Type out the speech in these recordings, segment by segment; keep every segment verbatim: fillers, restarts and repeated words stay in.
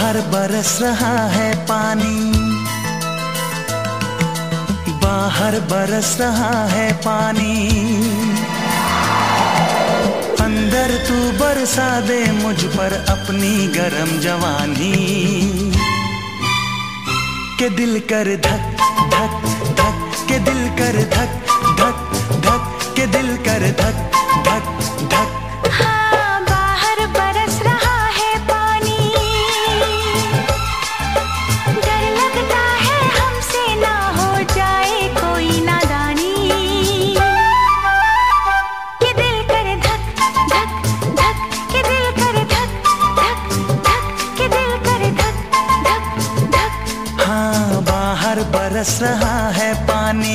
बाहर बरस रहा है पानी, बाहर बरस रहा है पानी, अंदर तू बरसा दे मुझ पर अपनी गरम जवानी, के दिल कर धक धक धक, के दिल कर धक धक धक, के दिल कर धक धक धक। हाँ, बाहर बरस रहा है पानी, डर लगता है हमसे ना हो जाए कोई नादानी, के दिल कर धक धक धक, के दिल कर धक धक धक, के दिल कर धक धक धक। हाँ, बाहर बरस रहा है पानी।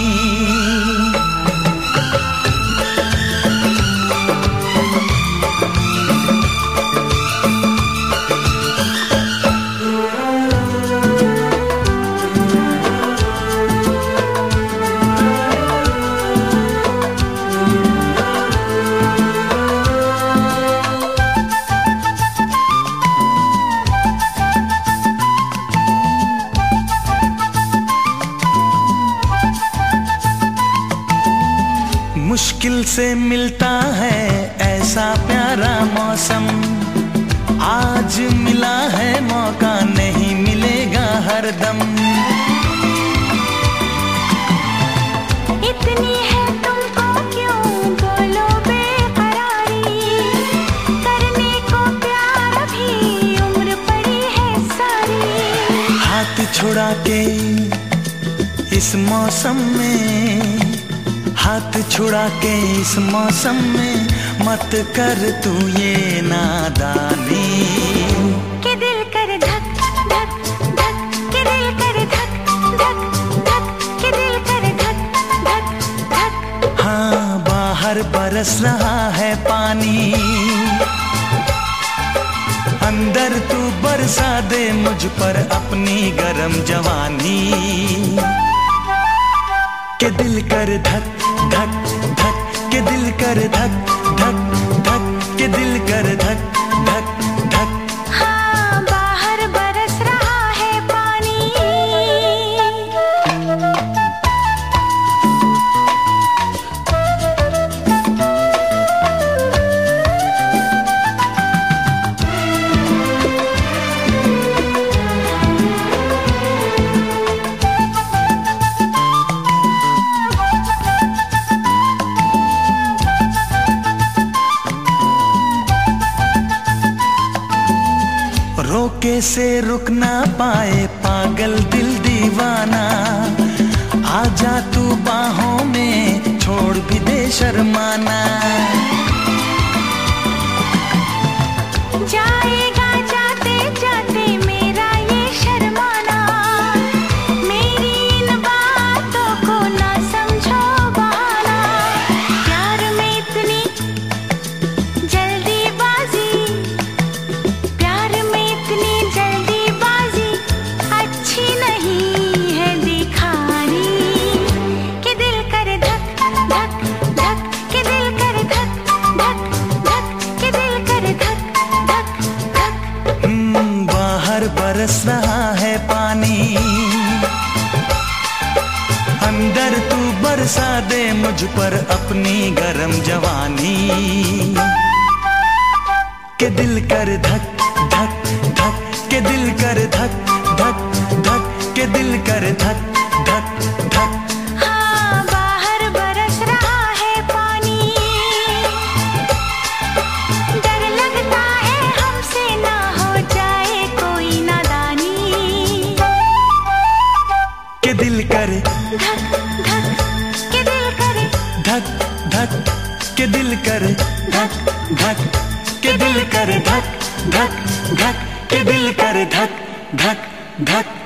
मुश्किल से मिलता है ऐसा प्यारा मौसम, आज मिला है मौका नहीं मिलेगा हरदम। इतनी है तुमको क्यों बोलो बेकरारी, करने को प्यार भी उम्र पड़ी है सारी। हाथ छुड़ा के इस मौसम में, हाथ छुड़ा के इस मौसम में मत कर तू ये नादानी, के दिल कर धक धक धक, के दिल कर धक धक धक, के दिल कर धक धक धक। हाँ, बाहर बरस रहा है पानी, अंदर तू बरसा दे मुझ पर अपनी गरम जवानी, के दिल कर धक धक धक, के दिल कर धक धक धक, के दिल कर धक धक धक। हाँ, बाहर बरस रहा है पानी। रोके से रुक ना पाए पागल दिल दीवाना, आजा तू बाहों में छोड़ भी दे शर्माना। जाएगा जाते जाते मेरा ये शर्माना, मेरी इन बातों को ना समझो बहाना। प्यार में इतनी जल्दीबाजी, प्यार में इतनी जल्दीबाजी अच्छी नहीं है दिखानी, के दिल कर धक धक धक, के दिल कर धक धक धक, के दिल कर धक धक धक। हम्म, बाहर बरस रहा है पानी, अंदर तू बरसा दे मुझ पर अपनी गरम जवानी, के दिल कर धक धक धक, के दिल कर धक धक धक, के दिल कर धक धक धक। हाँ, बाहर बरस रहा है पानी, डर लगता है हमसे ना हो जाए कोई नादानी, के दिल कर धक धक, के दिल कर धक धक, के दिल कर धक धक, के दिल कर धक धक धक, के दिल कर धक धक धक।